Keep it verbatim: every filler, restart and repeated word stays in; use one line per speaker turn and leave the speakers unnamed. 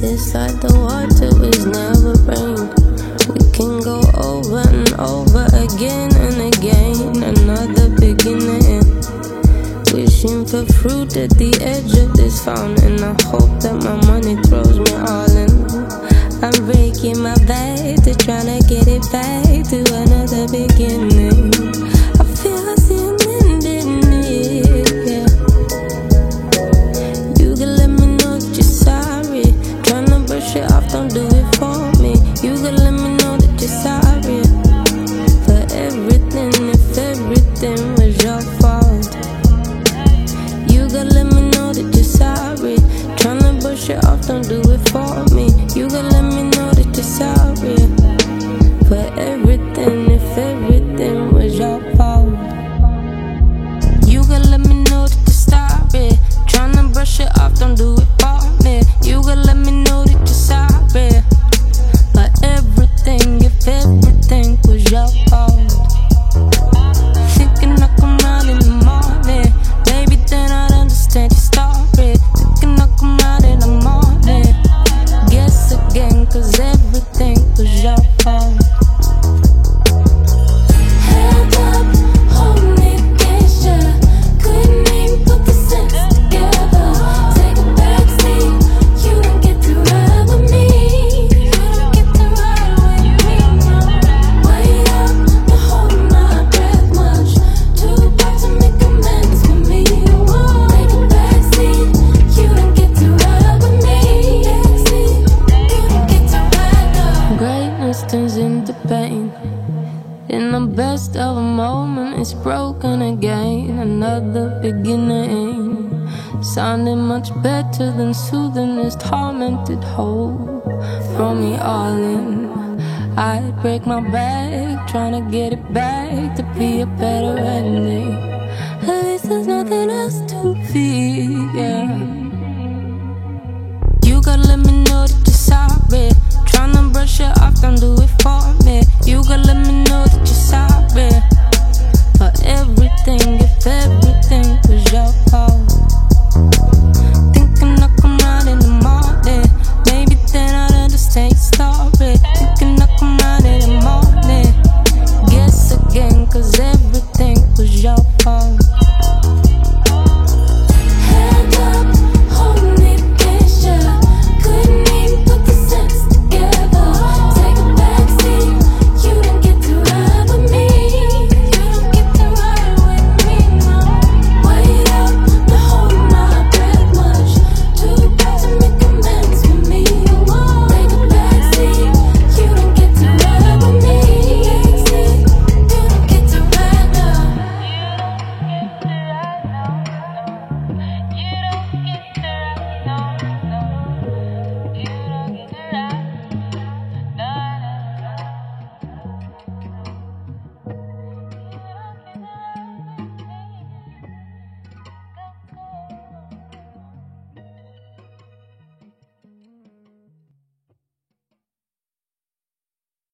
It's like the water is never rain. We can go over and over again and again. Another beginning. Wishing for fruit at the edge of this fountain. I hope that my money throws me all in. I'm breaking my back to tryna get it back to another beginning. I feel I see an ending here. You can let me know that you're sorry. Tryna brush it off, don't do it for me. You can let me know that you're sorry for everything, if everything was your fault. You gotta let me know that you're sorry. Tryna brush it off, don't do it for me. You gotta let me know that you're sorry for everything, if everything was your fault. You gotta let me know that you're sorry. Tryna brush it off, don't do it for me. You gotta let me know that you're sorry for everything, if everything was your fault. Thinking I come round in the morning, maybe then I'd understand your story. Thinking I come round in the morning, guess again, cause everything was your fault.
Held up, hold me against ya. Couldn't even put the sense together. Take a backseat, you didn't get to ride with me. You didn't get to ride with me. Wait up, to hold my breath much. Too bad to make amends for me. Take a backseat, you didn't get to ride with me. Backseat, you didn't get to ride up.
Greatness turns into pain. In the best of a moment, it's broken again. Another beginning, sounding much better than soothing this tormented hope. Throw me all in, I'd break my back trying to get it back to be a better ending. At least there's nothing else to fear, yeah.